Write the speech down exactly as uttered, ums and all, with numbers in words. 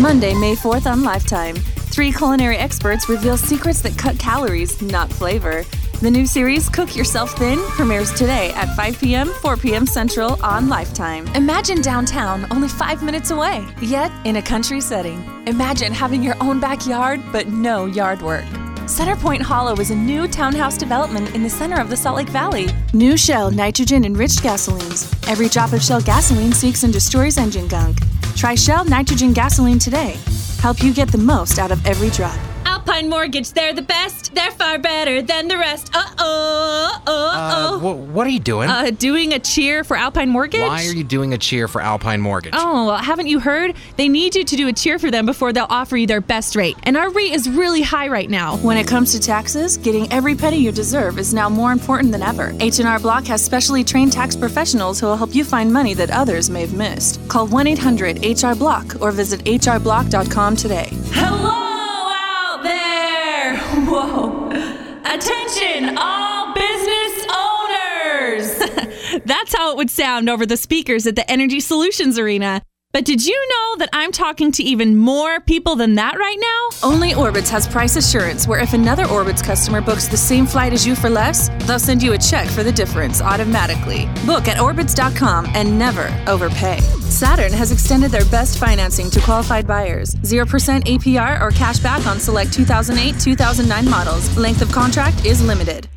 Monday, May fourth on Lifetime. Three culinary experts reveal secrets that cut calories, not flavor. The new series, Cook Yourself Thin, premieres today at five p.m., four p.m. Central on Lifetime. Imagine downtown, only five minutes away, yet in a country setting. Imagine having your own backyard, but no yard work. Center Point Hollow is a new townhouse development in the center of the Salt Lake Valley. New Shell nitrogen-enriched gasolines. Every drop of Shell gasoline seeks and destroys engine gunk. Try Shell nitrogen gasoline today. Help you get the most out of every drop. Alpine Mortgage, they're the best. They're far better than the rest. Uh-oh, uh-oh. Uh, wh- what are you doing? Uh, doing a cheer for Alpine Mortgage? Why are you doing a cheer for Alpine Mortgage? Oh, well, haven't you heard? They need you to do a cheer for them before they'll offer you their best rate. And our rate is really high right now. When it comes to taxes, getting every penny you deserve is now more important than ever. H and R Block has specially trained tax professionals who will help you find money that others may have missed. Call one eight hundred H R Block or visit H R block dot com today. Hello out there! Whoa. Attention, all business owners! That's how it would sound over the speakers at the Energy Solutions Arena. But did you know that I'm talking to even more people than that right now? Only Orbitz has price assurance, where if another Orbitz customer books the same flight as you for less, they'll send you a check for the difference automatically. Book at Orbitz dot com and never overpay. Saturn has extended their best financing to qualified buyers. zero percent A P R or cash back on select two thousand eight, two thousand nine models. Length of contract is limited.